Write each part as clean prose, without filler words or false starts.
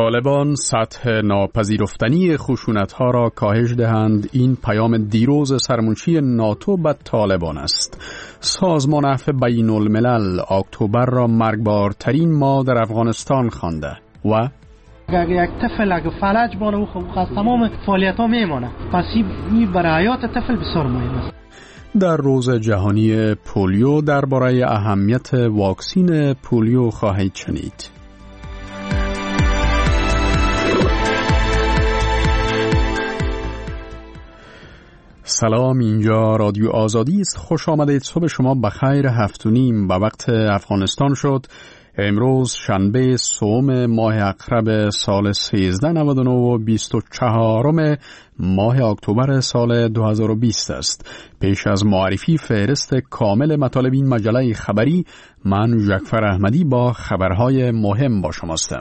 طالبان سطح ناپذیرفتنی خشونت‌ها را کاهش دهند. این پیام دیروز سرمنشی ناتو به طالبان است. سازمان عفو بین الملل اکتبر را مرگبارترین ماه در افغانستان خوانده و اگر یک طفل اگر فلج بانه خب از تمام فعالیت‌ها میمانه، پس این برای حیات طفل بسیار مهم است. در روز جهانی پولیو درباره اهمیت واکسین پولیو خواهید شنید. سلام، اینجا رادیو آزادی است. خوش آمدید. صبح شما بخیر. 7:30 به وقت افغانستان شد. امروز شنبه سوم ماه اقرب سال 1399 و 24 ماه اکتبر سال 2020 است. پیش از معرفی فهرست کامل مطالب این مجله خبری، من جعفر احمدی با خبرهای مهم با شما هستم.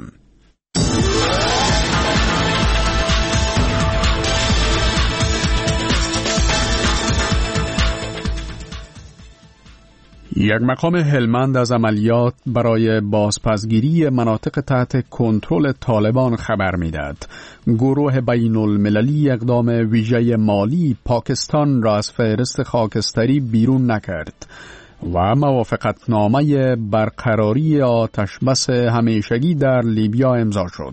یک مقام هلمند از عملیات برای بازپسگیری مناطق تحت کنترل طالبان خبر می‌دهد. گروه بین المللی اقدام ویژه مالی پاکستان را از فهرست خاکستری بیرون نکرد و موافقتنامه برقراری آتشبس همیشگی در لیبیا امضا شد.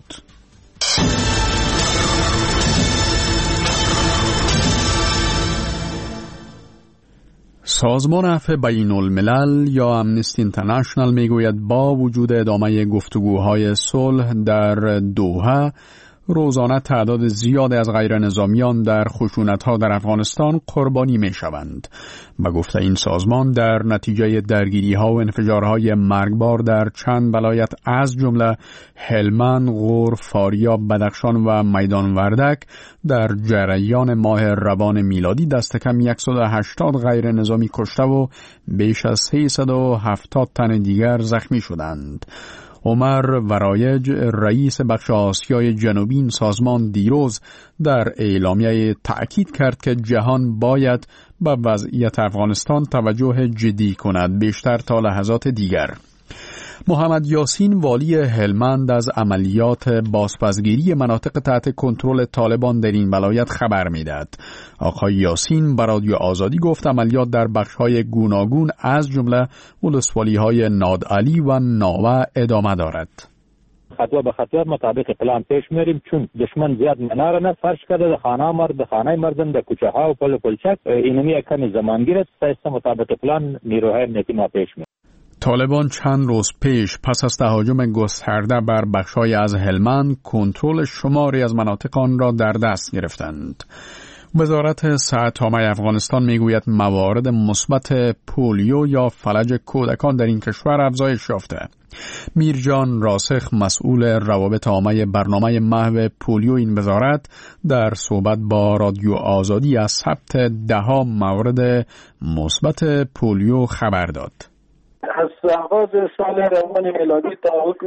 سازمان عفو بین الملل یا امنستی اینترنشنال میگوید با وجود ادامه گفتگوهای صلح در دوحه، روزانه تعداد زیادی از غیرنظامیان در خشونت‌ها در افغانستان قربانی می‌شوند. به گفته این سازمان، در نتیجه درگیری‌ها و انفجارهای مرگبار در چند ولایت از جمله هلمند، غور، فاریاب، بدخشان و میدان وردک در جریان ماه روان میلادی دست کم 180 غیرنظامی کشته و بیش از 370 تن دیگر زخمی شدند. عمر ورایج، رئیس بخش آسیای جنوبی این سازمان، دیروز در اعلامیه تأکید کرد که جهان باید به وضعیت افغانستان توجه جدی کند، بیشتر تا لحظات دیگر. محمد یاسین، والی هلمند، از عملیات بازپسگیری مناطق تحت کنترل طالبان در این ولایت خبر می‌دهد. آقای یاسین به رادیو آزادی گفت عملیات در بخش‌های گوناگون از جمله ولسوالی‌های نادعلی و ناوه ادامه دارد. خطوه به خطوه مطابق پلان پیش میریم، چون دشمن زیاد مناره نه فرش کرده در خانه مردم در کوچه ها و پل پلچک اینمی کمی زمان گیرد تا مطابق پلان نیروهای امنیتی ما پیش میریم. طالبان چند روز پیش پس از تهاجم گسترده بر بخش‌های از هلمند کنترل شماری از مناطق آن را در دست گرفتند. وزارت صحت عامه افغانستان میگوید موارد مثبت پولیو یا فلج کودکان در این کشور افزایش یافته. میرجان راسخ، مسئول روابط عامه برنامه محو پولیو این وزارت، در صحبت با رادیو آزادی از ثبت 10 مورد مثبت پولیو خبر داد. از آغاز سال روان میلادی تا حکم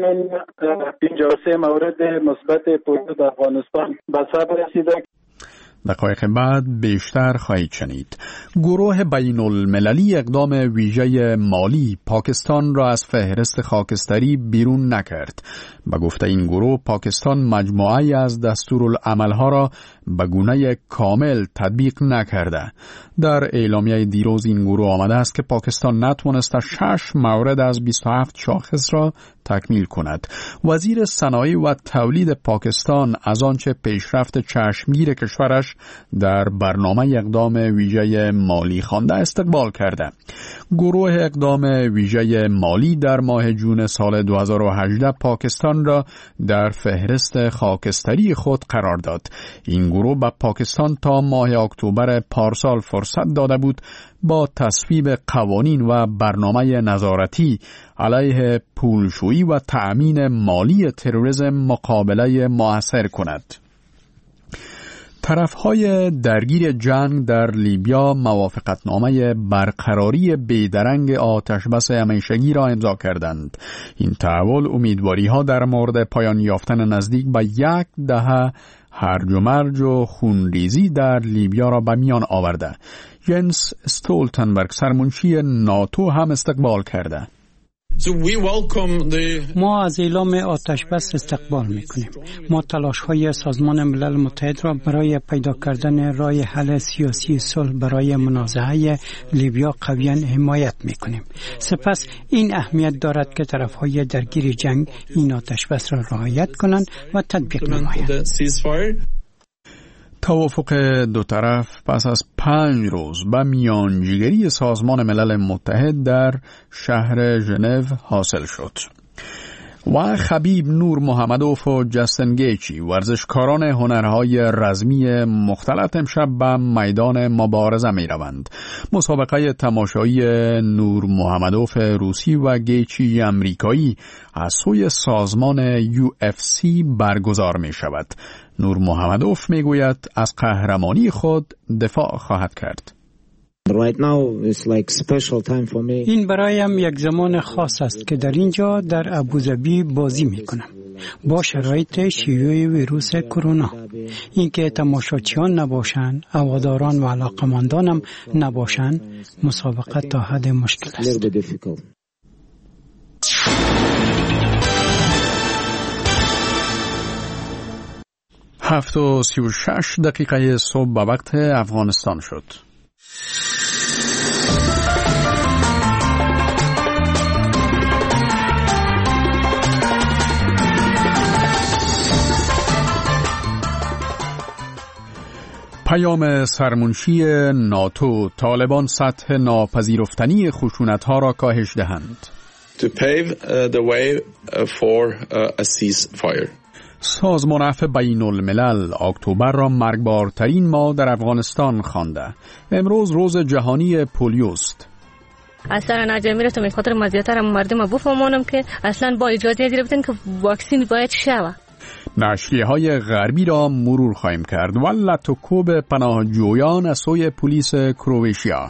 53 مورد مثبت پولیو در افغانستان به ثبت رسیده. دقایق بعد بیشتر خواهید شنید. گروه بین المللی اقدام ویژه مالی پاکستان را از فهرست خاکستری بیرون نکرد. به گفته این گروه، پاکستان مجموعه‌ای از دستورالعمل‌ها را به گونه کامل تطبیق نکرده. در اعلامیه دیروز این گروه آمده است که پاکستان نتوانسته 6 مورد از 27 شاخص را تکمیل کند. وزیر صنایع و تولید پاکستان از آنچه پیشرفت چشمگیر کشورش در برنامه اقدام ویژه مالی خوانده استقبال کرده. گروه اقدام ویژه مالی در ماه جون سال 2018 پاکستان را در فهرست خاکستری خود قرار داد. این گروه به پاکستان تا ماه اکتبر پارسال فرصت داده بود با تصویب قوانین و برنامه نظارتی علیه پولشویی و تأمین مالی تروریسم مقابله مؤثر کند. طرفهای درگیر جنگ در لیبیا موافقتنامه برقراری بیدرنگ آتشبس همیشگی را امضا کردند. این تحول امیدواری‌ها در مورد پایان یافتن نزدیک به 1 دهه هرج و مرج و خونریزی در لیبیا را به میان آورده. ینس استولتنبرگ، سرمنشی ناتو، هم استقبال کرده. ما از اعلام آتش بس استقبال میکنیم. ما تلاش‌های سازمان ملل متحد را برای پیدا کردن راه حل سیاسی صلح برای منازعه لیبیا قویاً حمایت میکنیم. سپس این اهمیت دارد که طرف‌های درگیر جنگ این آتش بس را رعایت کنند و تطبیق نمایند. توافق دو طرف پس از 5 روز به میانجیگری سازمان ملل متحد در شهر ژنو حاصل شد. و خبیب نور محمدوف و جستن گیچی ورزشکاران هنرهای رزمی مختلط امشب به میدان مبارزه می روند. مسابقه تماشایی نور محمدوف روسی و گیچی امریکایی از سوی سازمان UFC برگزار می شود. نور محمدوف می گوید از قهرمانی خود دفاع خواهد کرد. این برایم یک زمان خاص است که در اینجا در ابوظبی بازی میکنم با شرایط شیوع ویروس کرونا. اینکه تماشاچیان نباشند، هواداران و علاقمندانم نباشند، مسابقه تا حد مشکل است. 7:36 صبح به وقت افغانستان شد. پیام سرمنشی ناتو: طالبان سطح ناپذیرفتنی خشونت‌ها را کاهش دهند. To pave the way for a ceasefire. سازمان عفو بین الملل اکتبر را مرگبارترین ماه در افغانستان خوانده. امروز روز جهانی پولیوست. اصلا نجمیرتم به خاطر مزیتر مردم بفهمونم که اصلا با اجازه گرفتن که واکسین باید شوه. نشریه‌های غربی را مرور خواهیم کرد. ولت و کوب پناهجویان از سوی پلیس کرواتیا.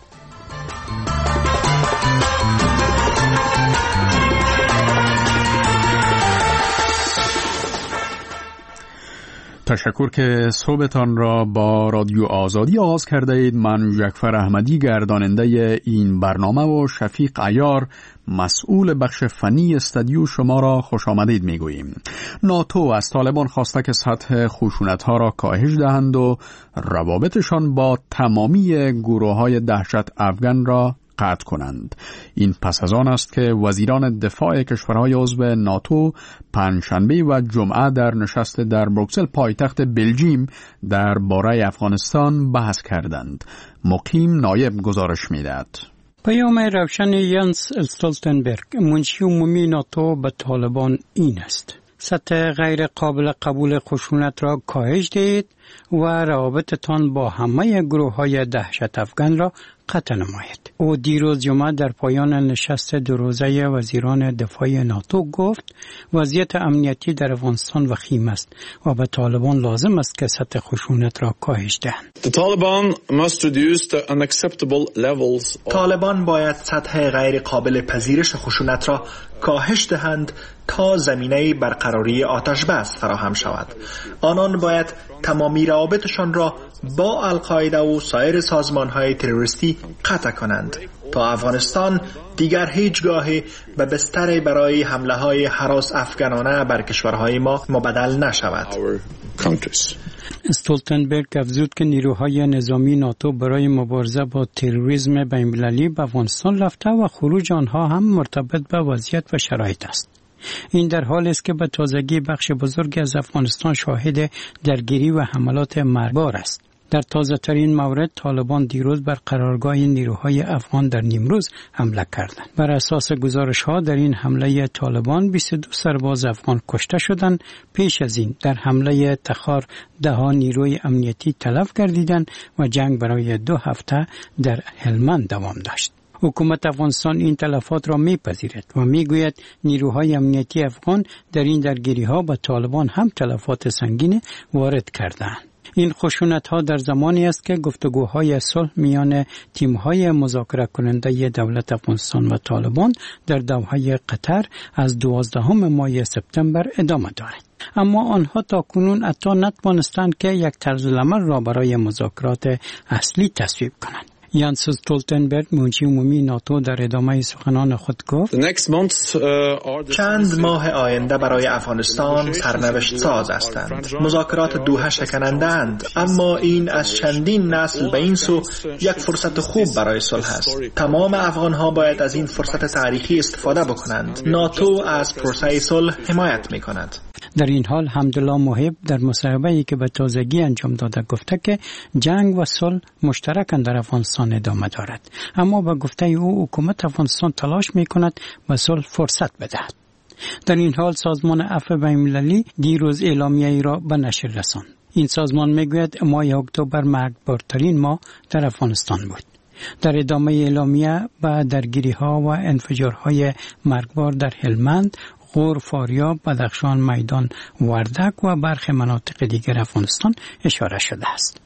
تشکر که صبحتان را با رادیو آزادی آغاز کرده اید. من جعفر احمدی گرداننده این برنامه و شفیق عیار مسئول بخش فنی استودیو شما را خوش آمدید میگوییم. ناتو از طالبان خواسته که سطح خشونت‌ها را کاهش دهند و روابطشان با تمامی گروه‌های دهشت افغان را قطع کنند. این پس از آن است که وزیران دفاع کشورهای عضو ناتو پنجشنبه و جمعه در نشست در بروکسل پایتخت بلژیم درباره افغانستان بحث کردند. مقیم نایب گزارش می‌دهد. پیام روشن یانس استولتنبرگ منشی عمومی ناتو به طالبان این است: سطح غیر قابل قبول خشونت را کاهش دهید و روابطتان با همه گروه‌های دهشت افغان را قطع نمایید. او دیروز جمعه در پایان نشست دو روزه وزیران دفاع ناتو گفت وضعیت امنیتی در افغانستان وخیم است و به طالبان لازم است که سطح خشونت را کاهش دهند. طالبان باید سطح غیر قابل پذیرش خشونت را کاهش دهند تا زمینه برقراری آتش بس فراهم شود. آنان باید تمامی روابطشان را با القاعده و سایر سازمان‌های تروریستی قطع کنند تا افغانستان دیگر هیچگاهی به بستر برای حمله‌های هراس افغانانه بر کشورهای ما مبدل نشود. استولتنبرگ افزود که نیروهای نظامی ناتو برای مبارزه با تروریسم بین‌المللی به افغانستان رفته و خروج آنها هم مرتبط به وضعیت و شرایط است. این در حالی است که به تازگی بخش بزرگی از افغانستان شاهد درگیری و حملات مرگبار است. در تازه ترین مورد طالبان دیروز بر قرارگاه نیروهای افغان در نیمروز حمله کردند. بر اساس گزارش ها در این حمله طالبان 22 سرباز افغان کشته شدند. پیش از این در حمله تخار 10 نیروی امنیتی تلف گردیدند و جنگ برای 2 هفته در هلمند دوام داشت. حکومت افغانستان این تلفات را میپذیرد و میگوید نیروهای امنیتی افغان در این درگیری‌ها با طالبان هم تلفات سنگین وارد کردند. این خشونت‌ها در زمانی است که گفتگوهای صلح میان تیم‌های مذاکره کننده دولت افغانستان و طالبان در دوحه قطر از 12 ماه سپتامبر ادامه دارد. اما آنها تاکنون حتی نتوانستند که یک طرزالعمل را برای مذاکرات اصلی تصویب کنند. یانس استولتنبرگ منشی عمومی ناتو در ادامه سخنان خود گفت چند ماه آینده برای افغانستان سرنوشت ساز هستند. مذاکرات دوحه شکننده‌اند، اما این از چندین نسل به این سو یک فرصت خوب برای صلح است. تمام افغان‌ها باید از این فرصت تاریخی استفاده بکنند. ناتو از پروسه صلح حمایت می‌کند. در این حال حمدالله محب در مصاحبه‌ای که به تازگی انجام داده گفته که جنگ و صلح مشترکاً در افغانستان ادامه دارد، اما به گفته او حکومت افغانستان تلاش می‌کند به صلح فرصت بدهد. در این حال سازمان عفو بین‌المللی دیروز اعلامیه‌ای را به نشر رساند. این سازمان میگوید ماه اکتبر مرگبارترین ماه در افغانستان بود. در ادامه اعلامیه به درگیری‌ها و انفجارهای مرگبار در هلمند، غور، فاریاب، بدخشان، میدان وردک و برخی مناطق دیگر افغانستان اشاره شده است.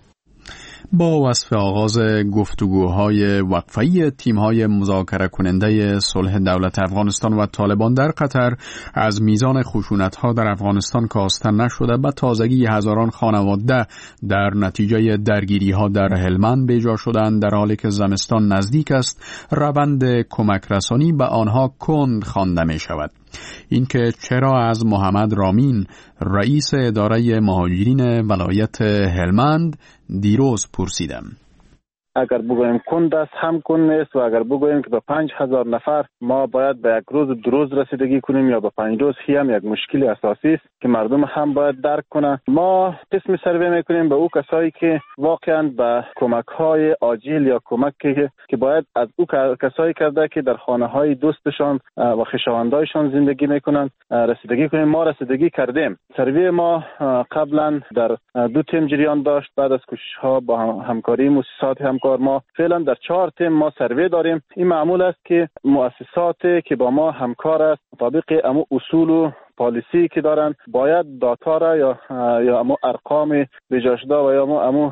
با وصف آغاز گفتگوهای وقفه‌ای تیم‌های مذاکره کننده صلح دولت افغانستان و طالبان در قطر از میزان خشونت‌ها در افغانستان کاسته نشده، به تازگی هزاران خانواده در نتیجه درگیری‌ها در هلمند بیجا شدند، در حالی که زمستان نزدیک است روند کمک رسانی به آنها کند خوانده می‌شود. اینکه چرا از محمد رامین رئیس اداره مهاجرین ولایت هلمند دیروز پرسیدم. اگر بگوییم کند است هم کند نیست، و اگر بگوییم که به 5000 نفر ما باید به یک روز دو روز رسیدگی کنیم یا به 5 روز، هم یک مشکل اساسی است که مردم هم باید درک کنند. ما قسم سروی میکنیم به او کسایی که واقعا به کمک های عاجل یا کمک که باید از او کسایی کرده که در خانه های دوستشان و خویشاوندایشان زندگی میکنند رسیدگی کنیم. ما رسیدگی کردیم. سروی ما قبلا در 2 تیم جریان داشت. بعد از کوشش ها با همکاری مؤسسات ما فعلا در 4 تیم ما سروی داریم. این معمول است که مؤسساتی که با ما همکار است مطابق امو اصول و پالیسی که دارن باید داتا را یا امو ارقام بیجا شده و یا امو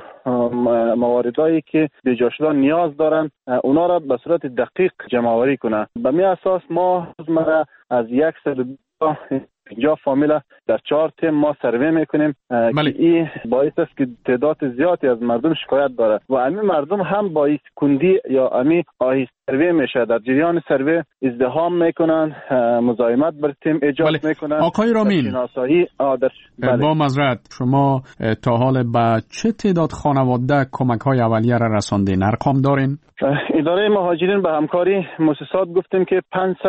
مواردایی که بیجا شده نیاز دارن اونا را به صورت دقیق جمع آوری کنه. به می اساس ما از 150 فامیل در 4 تیم ما سروی میکنیم که این باعث است که تعداد زیادی از مردم شکایت داره و همین مردم هم با کندی یا همین آهسته سروی میشه. در جریان سروی ازدحام میکنن، مزاحمت بر تیم ایجاد میکنن. آقای رامین، با معذرت شما تا حال به چه تعداد خانواده کمک های اولیه را رساندین؟ ارقام دارین؟ اداره مهاجرین به همکاری مؤسسات گفتیم که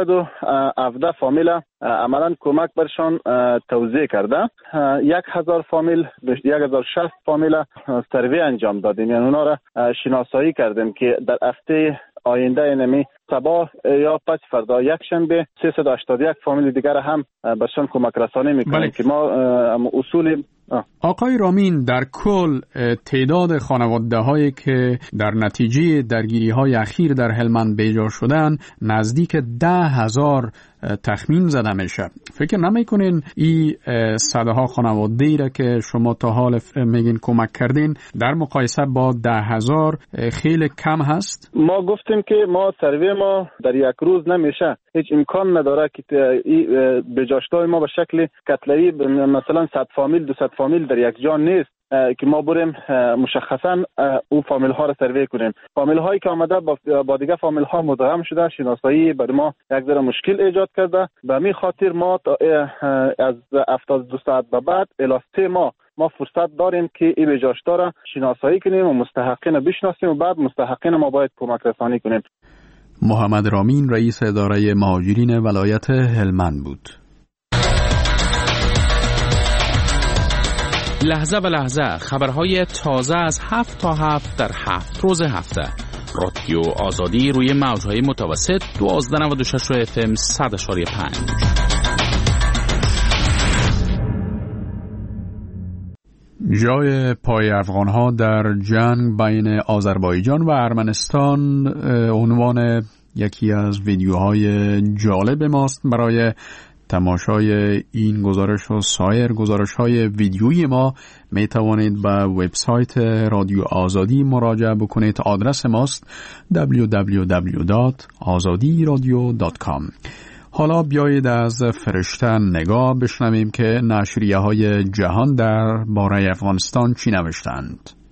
517 فامیل عملا کمک برشان توزیع کرده. 1000 فامیل 1060 فامیل سروی انجام دادیم، یعنی اونا را شناسایی کردیم که در هفته آینده اینمی صباح یا پس فردا یک شنبه 381 فامیل دیگر هم برشان کمک رسانی میکنیم که ما اصول. آقای رامین، در کل تعداد خانواده هایی که در نتیجه درگیری های اخیر در هلمند بیجا شدن نزدیک 10,000 تخمین زده میشه. فکر نمیکنین این صدها خانواده ای را که شما تا حال میگین کمک کردین در مقایسه با 10,000 خیلی کم هست؟ ما گفتیم که ما سروی ما در یک روز نمیشه، هیچ امکان نداره که بجاشتای ما به شکل کتله‌ای مثلا 100 فامیل 200 فامیل در یک جا نیست که ما بریم مشخصا او فامیل ها را سروی کنیم. فامیل هایی که آمده با دیگه فامیل ها مدغم شده، شناسایی برای ما یک ذره مشکل ایجاد کرده. به همین خاطر ما از 72 ساعت به بعد الاسته ما فرصت داریم که این بجاشتا را شناسایی کنیم و مستحقین بشناسیم و بعد مستحقین ما باید کمک رسانی کنیم. محمد رامین رئیس اداره مهاجرین ولایت هلمند بود. لحظه به لحظه خبرهای تازه از 7 تا 7 در 7 روز هفته. رادیو آزادی روی موجهای متوسط 1296 FM 100.5. جای پای افغانها در جنگ بین آذربایجان و ارمنستان عنوان یکی از ویدیوهای جالب ماست. برای تماشای این گزارش و سایر گزارش‌های ویدیویی ما می توانید به وبسایت رادیو آزادی مراجعه بکنید. آدرس ماست www.azadiradio.com. حالا بیایید از فرشته نگاه بشنویم که نشریه‌های جهان در باره افغانستان چی نوشتند.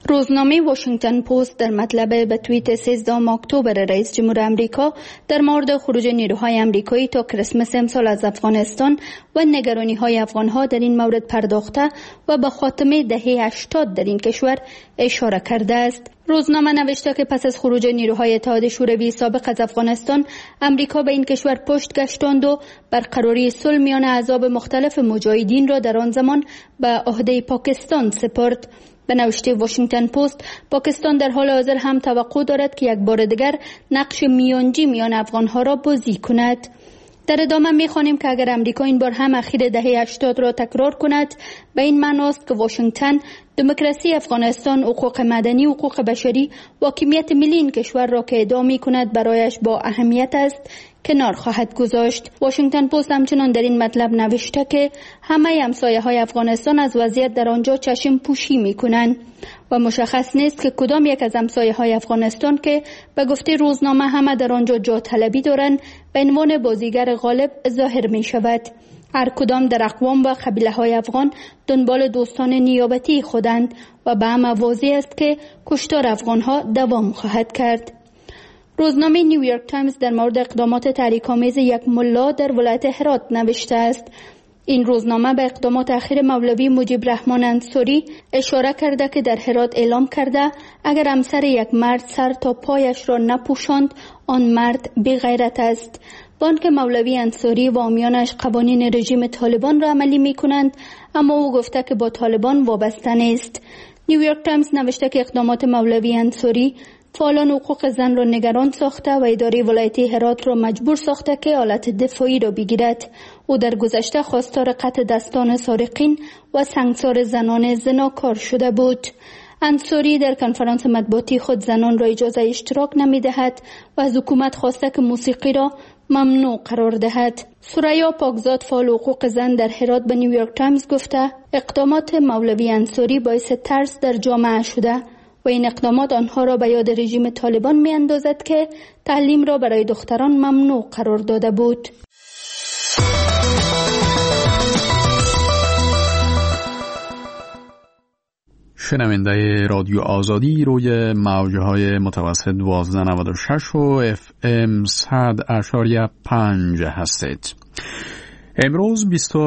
روزنامه واشنگتن پست در مطلب به توییت 13 اکتبر رئیس جمهور آمریکا در مورد خروج نیروهای آمریکایی تا کریسمس امسال از افغانستان و نگرانی‌های افغان‌ها در این مورد پرداخته و به خاتمه دهه 80 در این کشور اشاره کرده است. روزنامه نوشته که پس از خروج نیروهای اتحاد شوروی سابق از افغانستان، آمریکا به این کشور پشت گشتاند و برقراری صلح میان احزاب مختلف مجاهدین را در آن زمان به عهده پاکستان سپرد. به نوشته واشنگتن پست، پاکستان در حال حاضر هم توقع دارد که یک بار دیگر نقش میانجی میان افغانها را بازی کند. در ادامه می‌خوانیم که اگر امریکا این بار هم اخیر دهه 80 را تکرار کند، به این معنی است که واشنگتن دموکراسی افغانستان، حقوق مدنی، حقوق بشری، حاکمیت ملی این کشور را که ادعا می‌کند برایش با اهمیت است کنار خواهد گذاشت. واشنگتن پست همچنان در این مطلب نوشته که همه همسایه‌های افغانستان از وضعیت در آنجا چشم پوشی می‌کنند و مشخص نیست که کدام یک از همسایه‌های افغانستان که به گفته روزنامه همه در آنجا جا طلبی دارند به عنوان بازیگر غالب ظاهر می‌شود. هر کدام در اقوام و قبیله‌های افغان دنبال دوستان نیابتی خودند و به همه واضح است که کشتار افغان‌ها دوام خواهد کرد. روزنامه نیویورک تایمز در مورد اقدامات تحریک‌آمیز یک ملا در ولایت هرات نوشته است. این روزنامه به اقدامات اخیر مولوی مجیب رحمان انصاری اشاره کرده که در هرات اعلام کرده اگر همسر یک مرد سر تا پایش را نپوشاند آن مرد بی غیرت است. بانک مولوی انصاری و عامیانش قوانین رژیم طالبان را عملی می کنند، اما او گفته که با طالبان وابسته نیست. نیویورک تایمز نوشته که اقدامات مولوی انصاری فعالان حقوق زن را نگران ساخته و اداره ولایتی هرات را مجبور ساخته که حالت دفاعی را بگیرد. او در گذشته خواستار قطع دستان سارقین و سنگسار زنان زناکار شده بود. انصاری در کنفرانس مطبوعاتی خود زنان را اجازه اشتراک نمی دهد و از حکومت خواسته که موسیقی را ممنوع قرار دهد. ثریا پاکزاد فعال حقوق زن در هرات به نیویورک تایمز گفته اقدامات مولوی انصاری باعث ترس در جامعه شده و این اقدامات آنها را به یاد رژیم طالبان می اندازد که تعلیم را برای دختران ممنوع قرار داده بود. شنونده رادیو آزادی روی موج‌های متوسط 1296 و FM 100.5 هستید. امروز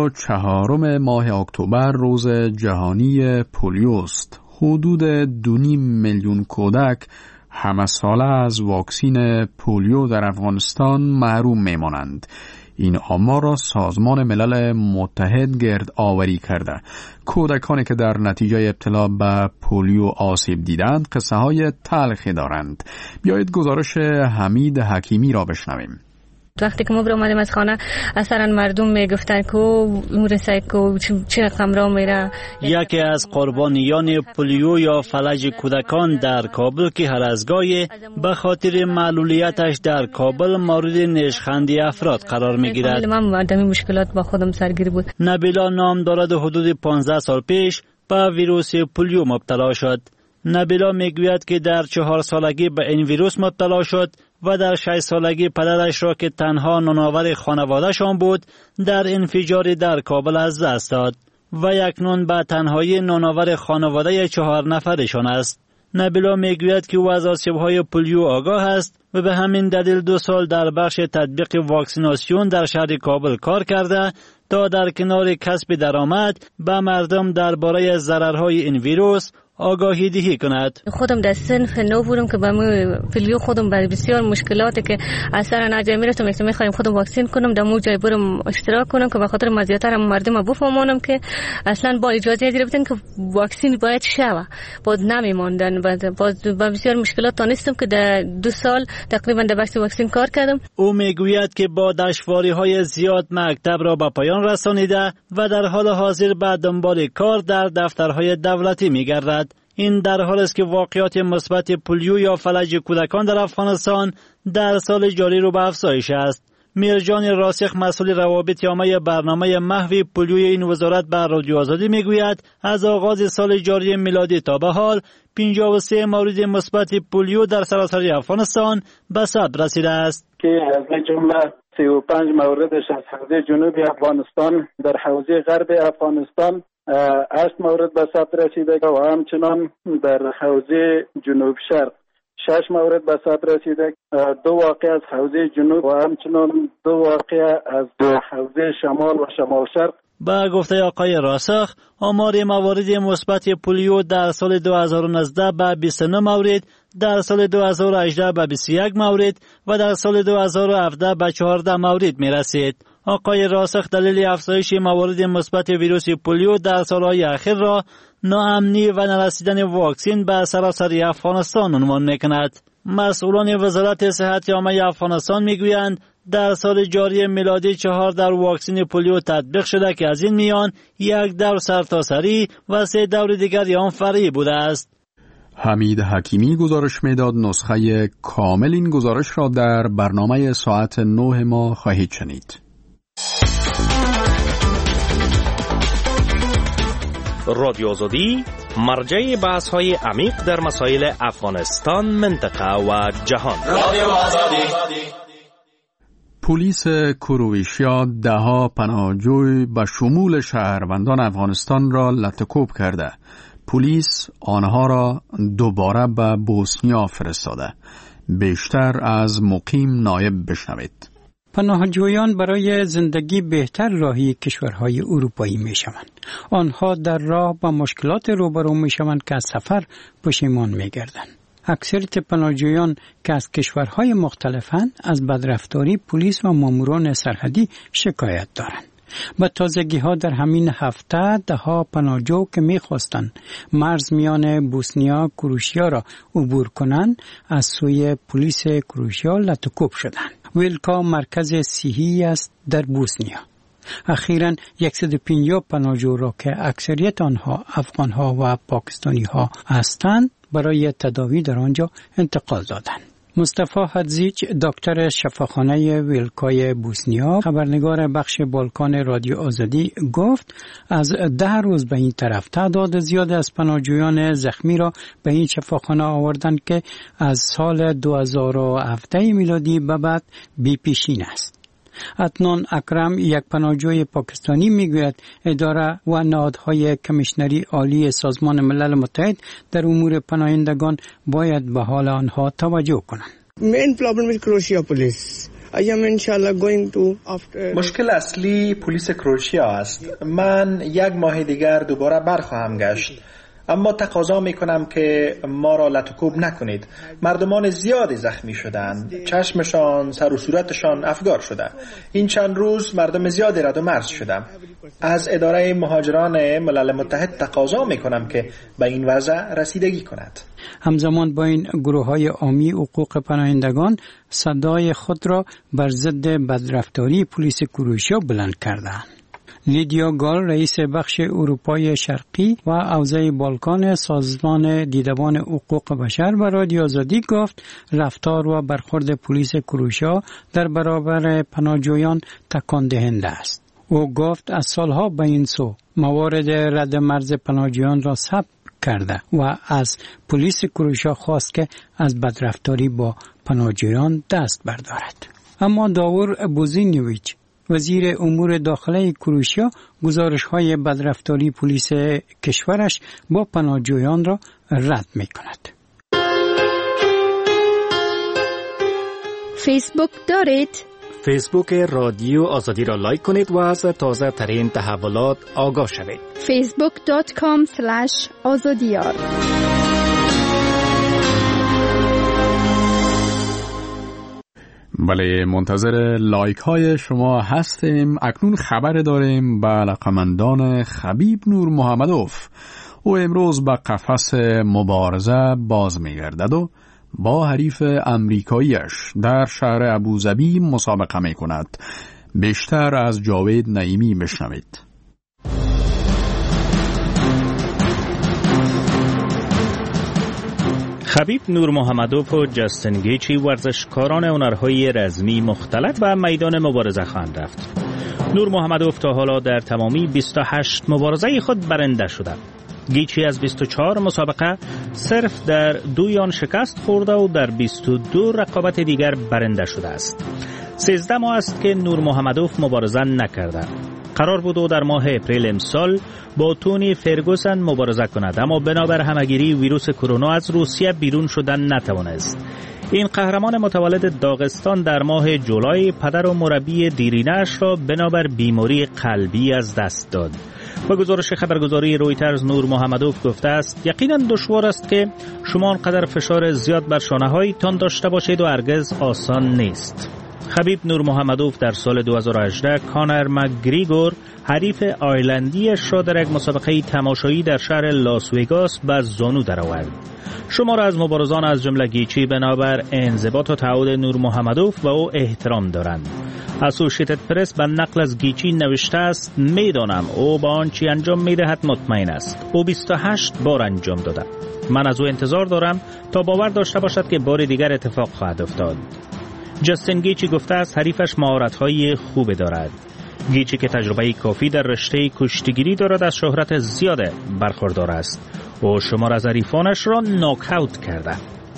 24 ماه اکتبر روز جهانی پولیوست. حدود 2.5 میلیون کودک همه ساله از واکسین پولیو در افغانستان محروم میمانند. این آمار را سازمان ملل متحد گرد آوری کرده. کودکانی که در نتیجه ابتلا به پولیو آسیب دیدند قصه های تلخی دارند. بیایید گزارش حمید حکیمی را بشنویم. وقتی که ما برآمدیم از خانه اصلا مردم میگفتن که اون رسای که چه رقم را میره. یکی از قربانیان پولیو یا فلج کودکان در کابل که هر از گاهی به خاطر معلولیتش در کابل مورد نیشخندی افراد قرار میگیرد. من مردمی مشکلات با خودم سرگیر بود. نبیلا نام دارد حدود 15 سال پیش به ویروس پولیو مبتلا شد. نبیلا میگوید که در 4 سالگی به این ویروس مبتلا شد و در 6 سالگی پدرش را که تنها نانآور خانواده‌شان بود در انفجاری در کابل از دست داد و اکنون به تنهایی نانآور خانواده 4 نفرشان است. نبیلا میگوید که او از آسیب‌های پولیو آگاه است و به همین دلیل 2 سال در بخش تطبیق واکسیناسیون در شهر کابل کار کرده تا در کنار کسب درآمد به مردم درباره ضررهای این ویروس آگاهی دهی کند. خودم در صنف نو بودم که با پولیو خودم برای بسیار مشکلاتی که اثر ناجا میرفتم میخوایم خودم واکسین کنم در مو جای برم اشتراک کنم که به خاطر مزیتر مردم بفهمونم که اصلا با اجازه گرفتن که واکسین باید شوه بعد نمیموندن. باز با بسیار مشکلات دانستم که در 2 سال تقریبا در بخش واکسین کار کردم. او میگوید که با دشواری‌های زیاد مکتب را به پایان رسانیده و در حال حاضر به دنبال کار در دفترهای دولتی میگردد. این در حال است که واقعات مثبت پولیو یا فلج کودکان در افغانستان در سال جاری رو به افزایش است. میرجان راسخ مسئول روابط عامه برنامه محو پولیوی این وزارت بر رادیو آزادی میگوید از آغاز سال جاری میلادی تا به حال 53 مورد مثبت پولیو در سراسر افغانستان به ثبت رسیده است که از جمله 35 موردش از حوزه جنوبی افغانستان، در حوزه غرب افغانستان 8 مورد به ثبت رسیده و همچنان در حوزه جنوب شرق 6 مورد به ثبت رسیده، 2 واقعه از حوزه جنوب و همچنان 2 واقعه از حوزه شمال و شمال شرق. با گفته آقای راسخ، آمار موارد مثبت پولیو در سال 2019 به 29 مورد، در سال 2018 به 21 مورد و در سال 2017 به 14 مورد می رسید. آقای راسخ دلیل افزایش موارد مثبت ویروس پولیو در سالهای اخیر را ناامنی و نرسیدن واکسن به سراسر افغانستان عنوان می کند. مسئولان وزارت صحت عامه افغانستان می گویند در سال جاری میلادی 4 دور واکسن پولیو تطبیق شده که از این میان 1 دور سرتاسری و 3 دور دیگر آن فرعی بوده است. حمید حکیمی گزارش میداد. نسخه کامل این گزارش را در برنامه ساعت 9 ما خواهید شنید. رادیو آزادی مرجع بحث‌های عمیق در مسائل افغانستان، منطقه و جهان. رادیو آزادی. پلیس کرواتیا ده‌ها پناهجوی به شمول شهروندان افغانستان را لطکوب کرده. پلیس آنها را دوباره به بوسنیا فرستاده. بیشتر از مقیم نایب بشنوید. پناهجویان برای زندگی بهتر راهی کشورهای اروپایی می شوند. آنها در راه با مشکلات روبرو می شوند که از سفر پشیمان می گردند. اکثریت پناهجویان که از کشورهای مختلفند از بدرفتاری پلیس و ماموران سرحدی شکایت دارند. با تازگی ها در همین هفته ده‌ها پناهجو که می‌خواستند مرز میان بوسنیا کرواتیا را عبور کنند از سوی پلیس کرواتیا لطکوب شدند. ویلکا مرکز صحی است در بوسنیا. اخیراً 150 پناهجو را که اکثریت آنها افغان‌ها و پاکستانی‌ها هستند برای تداوی در آنجا انتقال دادند. مصطفی حدزیچ دکتر شفاخانه ویلکای بوسنیا خبرنگار بخش بالکان رادیو آزادی گفت از 10 روز به این طرف تعداد زیاد از پناهجویان زخمی را به این شفاخانه آوردند که از سال 2017 میلادی به بعد بی پیشین است. عدنان اکرم یک پناهجوی پاکستانی میگوید اداره و نهادهای کمیشنری عالی سازمان ملل متحد در امور پناهندگان باید به حال آنها توجه کنند. Main problem with Croatia police. I am inshallah going to after. مشکل اصلی پلیس کرواتیا است. من 1 ماه دیگر دوباره برخواهم گشت. اما تقاضا میکنم که ما را لطکوب نکنید. مردمان زیادی زخمی شدند. چشمشان، سر و صورتشان افگار شده. این چند روز مردم زیادی رد و مرز شدم. از اداره مهاجران ملل متحد تقاضا میکنم که به این وضع رسیدگی کند. همزمان با این گروه‌های عامی حقوق پناهندگان صدای خود را بر ضد بدرفتاری پلیس کرواتیا بلند کردند. لیدیا گال رئیس بخش اروپای شرقی و حوزه بالکان سازمان دیدبان حقوق بشر به رادیو آزادی گفت رفتار و برخورد پلیس کرواتیا در برابر پناهجویان تکان دهنده است. او گفت از سالها به این سو موارد رد مرز پناهجویان را ثبت کرده و از پلیس کرواتیا خواست که از بدرفتاری با پناهجویان دست بردارد. اما داور بوزینیویچ وزیر امور داخله کرواتیا گزارش‌های بدرفتاری پلیس کشورش با پناهجویان را رد می‌کند. فیسبوک دارید؟ فیسبوک رادیو آزادی را لایک کنید و از تازه ترین تحولات آگاه شوید. facebook.com/azadiyar. بله، منتظر لایک های شما هستیم. اکنون خبر داریم به علاقمندان خبیب نور محمدوف. او امروز به قفس مبارزه باز می‌گردد و با حریف امریکاییش در شهر ابوظبی مسابقه می‌کند. بیشتر از جاوید نعیمی بشنوید. خبیب نور محمدوف و جاستین گیچی ورزشکاران هنرهای رزمی مختلف و میدان مبارزه خواهند رفت. نور محمدوف تا حالا در تمامی 28 مبارزه خود برنده شده. گیچی از 24 مسابقه صرف در 2 آن شکست خورده و در 22 رقابت دیگر برنده شده است. 13 ماه است که نور محمدوف مبارزه نکرده. قرار بود او در ماه اپریل امسال با تونی فرگوسن مبارزه کند، اما بنابر همگیری ویروس کرونا از روسیه بیرون شدن نتوانست. این قهرمان متولد داغستان در ماه جولای پدر و مربی دیرینه‌اش را بنابر بیماری قلبی از دست داد. با گزارش خبرگزاری رویترز نور محمدوف گفته است یقینا دشوار است که شما آنقدر فشار زیاد بر شانه‌هایتان داشته باشید و هرگز آسان نیست. خبیب نور محمدوف در سال 2018 کانر مکگریگور حریف آیرلندیش را در یک مسابقه تماشایی در شهر لاس وگاس بر زانو درآورد. شمار از مبارزان از جمله گیچی بنابر انضباط و تعهد نور محمدوف و او احترام دارند. اسوشیتد پرس به نقل از گیچی نوشته است میدانم او با آنچه انجام میدهد مطمئن است. او 28 بار انجام داده. من از او انتظار دارم تا باور داشته باشد که بار دیگر اتفاق خواهد افتاد. جاستین گیچی گفته است حریفش مهارت‌های خوب دارد. گیچی که تجربه کافی در رشته کشتیگیری دارد از شهرت زیاد برخوردار است. او شمار از حریفانش را ناکاوت کرده.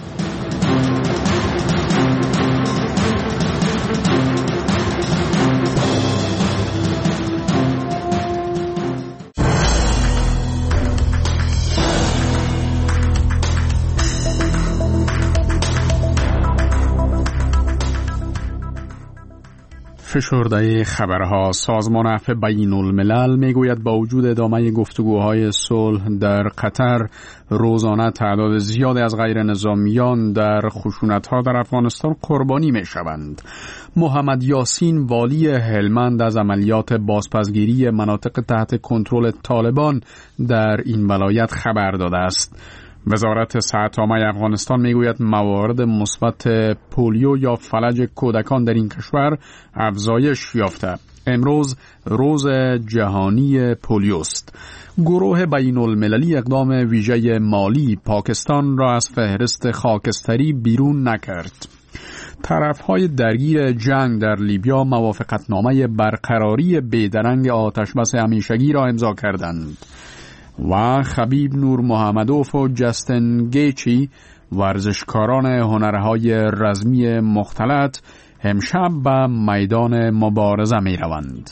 فشرده خبرها. سازمان عفو بین الملل میگوید با وجود ادامه گفتگوهای صلح در قطر روزانه تعداد زیادی از غیر نظامیان در خشونت‌ها در افغانستان قربانی میشوند. محمد یاسین والی هلمند از عملیات بازپسگیری مناطق تحت کنترل طالبان در این ولایت خبر داده است. وزارت صحت عامه افغانستان میگوید موارد مثبت پولیو یا فلج کودکان در این کشور افزایش یافته. امروز روز جهانی پولیوست. گروه بین المللی اقدام ویژه مالی پاکستان را از فهرست خاکستری بیرون نکرد. طرف‌های درگیر جنگ در لیبیا موافقتنامه برقراری بیدرنگ آتشبس همیشگی را امضا کردند. و خبیب نور محمدوف و جاستین گیچی ورزشکاران هنرهای رزمی مختلط امشب به میدان مبارزه می روند.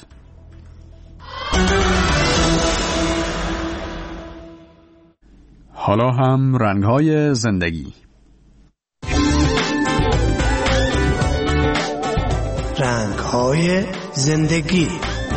حالا هم رنگهای زندگی. رنگهای زندگی.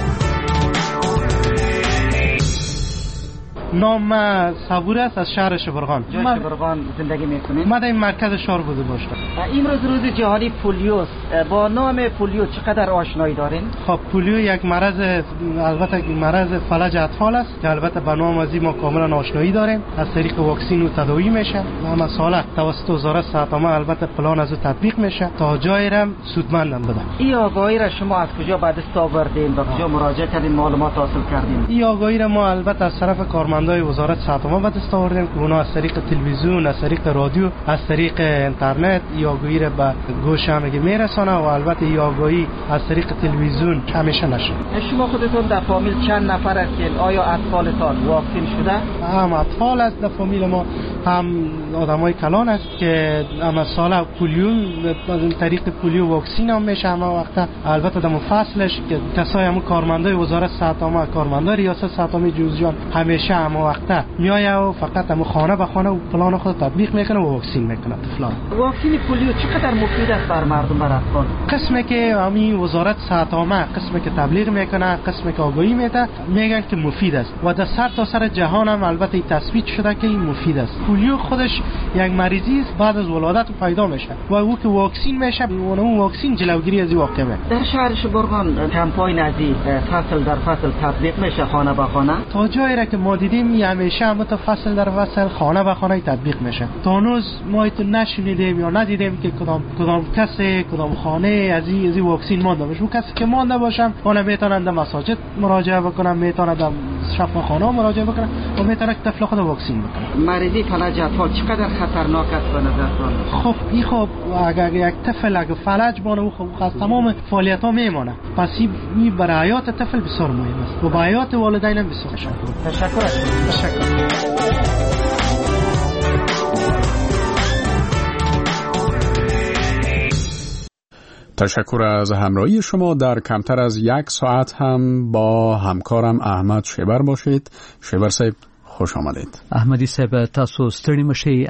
نام صبور است از شهر شبرغان. جای شبرغان زندگی میکنید؟ من در این مرکز شهر بوده باشم. این روز جهانی پولیوست. با نام پولیو چقدر آشنایی دارین؟ خب پولیو یک مرض، البته مرض فلج اطفال است که البته با نام از ما کاملا آشنایی داریم. از طریق واکسن و تداوی میشه. همه ساله توسط وزارت صحت عامه البته پلان از تطبیق میشه تا جایی رم سودمندم بده. این آگاهی را شما از کجا به دست آوردین؟ به کجا مراجعه کردین؟ معلومات حاصل کردین؟ این آگاهی را ما البته از طرف کارمندای وزارت صحت عامه به دست آوردیم که اونا از طریق تلویزیون، از طریق رادیو، از طریق اینترنت این آگاهی را به گوش همگی میرسونه و البته این آگاهی از طریق تلویزیون همیشه نشه. شما خودتون در فامیل چند نفر هستین؟ آیا اطفالتان واکسن شده؟ هم اطفال است در فامیل ما، هم آدمای کلان است که هم سال پولیو از طریق پولیو واکسن هم میشه. هم وقت البته در فصلش که کسای هم کارمندای وزارت صحت عامه، کارمندای ریاست صحت عامه جوزجان همیشه هم وقت میایه و فقط هم خانه به خانه و پلان خود تطبیق میکنه و واکسن میکنه طفلان. واکسن پولیو چقدر مفید است بر مردم، بر اطفال؟ قسمی که همین وزارت صحت عامه قسمی که تبلیغ میکنه، قسمی که آگاهی میده، میگن که مفید است و در سر تا سر جهان هم البته تثبیت شده که این مفید است. پولیو خودش یک مریضی است بعد از ولادت پیدا میشه و او که واکسن میشه اون واکسن جلوگیری از این واقع میشه. در شهر شبرغان کمپاین از فصل در فصل تطبیق میشه خانه به خانه؟ تا جایی را که ما دیدیم همیشه هم فصل در فصل خانه به خانه تطبیق میشه. تا هنوز ما ایتو نشنیدیم یا ندیدیم که کدام کسی کدام خانه از این واکسن مانده باشه. اون کسی که مانده باشن اون میتونن در مساجد مراجعه بکنن، میتونن در شفاخانه مراجعه بکنن و میتونن که طفل خود واکسن بکنن. مریضی فلج اطفال چقدر خطرناک است به نظرتان؟ خب این اگر یک طفل اگه فلج بانه او خب از تمام فعالیت ها میمانه. پس این برای حیات طفل بسیار مهم است و برای حیات والدین هم بسیار تشکر. تشکر از همراهی شما. در کمتر از 1 ساعت هم با همکارم احمد شیبر باشید. شیبر صاحب خوش آمدید. احمدی صاحب تاسو ستړي مشي.